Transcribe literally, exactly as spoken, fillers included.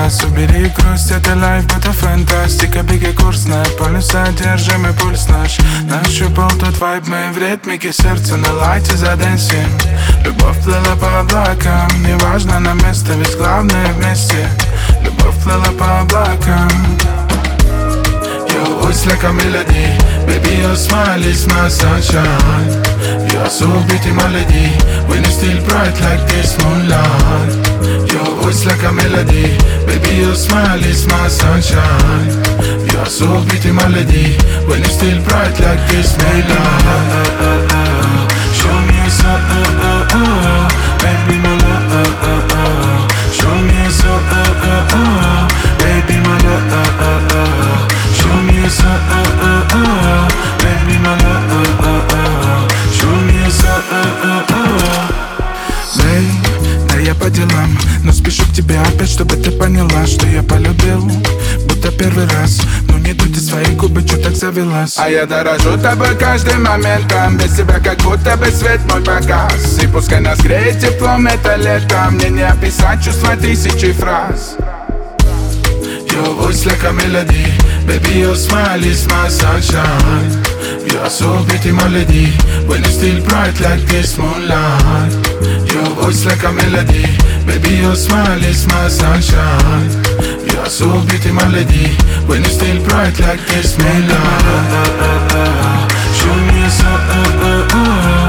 раз. Убери грусть, это лайф, это фантастика. Беги курс на полюса, держим и пульс наш. Нащупал тот вайб, мы в ритмике, сердце на лайте задэнсим. Любовь плыла по облакам, неважно на место, ведь главное вместе. Любовь плыла по облакам. Your voice like a melody, baby your smile is my sunshine. You are so pretty melody, when you still bright like this moonlight. Your voice like a melody, baby your smile is my sunshine. You are so pretty melody, when you still bright like this moonlight. Show me a sun, baby my love. Show me a sun, baby my love. Show me a sun, baby my love. Show me a sun. Babe, да я по делам, но спешу к тебе опять, чтобы ты поняла, что я полюбил, будто первый раз. Ну не дуй ты свои губы, чё так завелась? А я дорожу тобой каждым моментом, без тебя как будто бы свет мой погас. И пускай нас греет теплом это лето, мне не описать чувства тысячи фраз. Your voice like a melody, baby your smile is my sunshine. You are so pretty melody, when you still bright like this moonlight. Your voice like a melody, baby your smile is my sunshine. You are so pretty melody, when you still bright like this moonlight. Show me a sun.